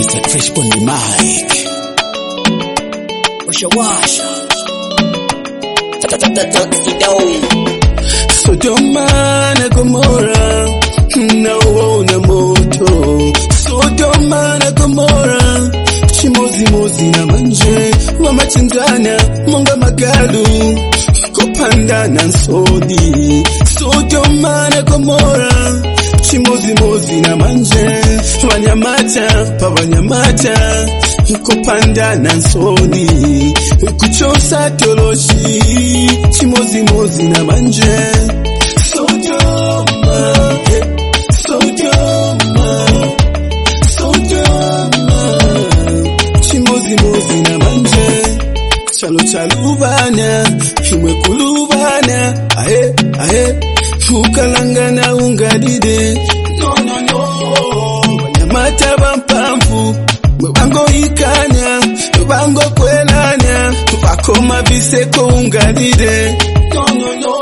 Mr. Fresh on the mic. Washa. Sodoma na Gomora, nauona moto. Sodoma na Gomora, chimozi na manje, wamachinjana, monga magalu, kopanda na nsodi. Sodoma na Gomora, chimozi na manje, wanyamata, pa wanyamata, kopanda na nsodi. Kuchosa toloshi, chimozi na manje. Sodoma, chimozi na manje. Chalubana, himwe kulubana, fukalangana ungadide. No, wanyamata bampampu, mwango ikanya, bango kwelanya, bakoma biseko ungadide. No.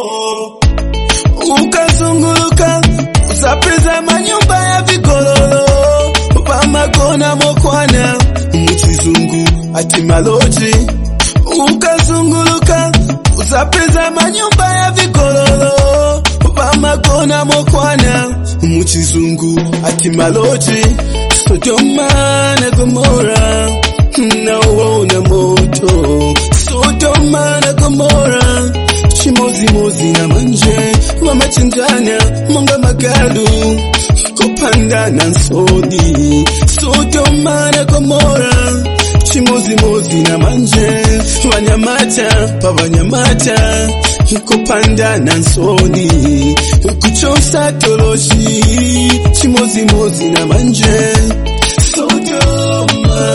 Ukazunguluka, usapeza manyumba ya vikololo, pamagona mokwana, mchizungu ati maloji. Ukazunguluka, usapeza manyumba ya vikololo, pamagona mokwana, mchizungu ati maloji. Sodoma na Gomora, nauona moto. Sodoma na Gomora, chimozi na manje, wamachinjana, monga magalu, kopanda na nsodi. Sodoma na Gomora, chimozi na manje, wanyamata, pa wanyamata, kopanda na nsodi. Kuchosa toloshi, chimozi na manje. Sodoma,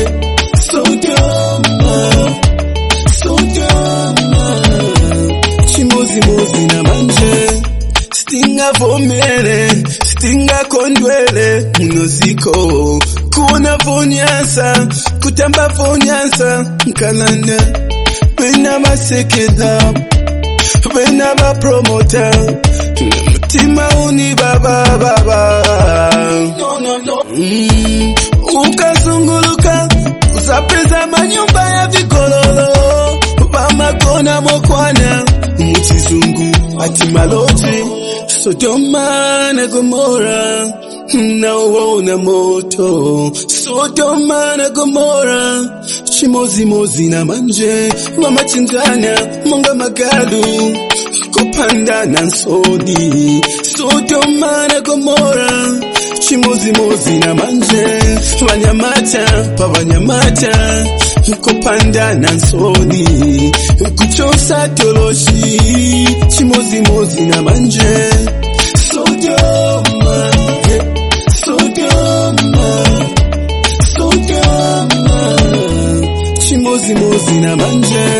chimozi na manje. Stinga vomere, stinga kondwele, mnoziko. Kuna vonyansa, kutamba vonyansa, nkalanda. Wena masekeza, wena bapromota, mutima uni baba. No. Ukazunguluka, usapeza manyumba ya vikololo, pamagona mokwana, mchizungu ati maloji. Sodoma na Gomora, nauona moto. Sodoma na Gomora, chimozi na manje, wamachinjana, monga magalu, kopanda na nsodi. Sodoma na Gomora, chimozi na manje, wanyamata, pa wanyamata, kopanda na nsodi. Kuchosa toloshi, chimozi na manje. Sodoma, chimozi na manje.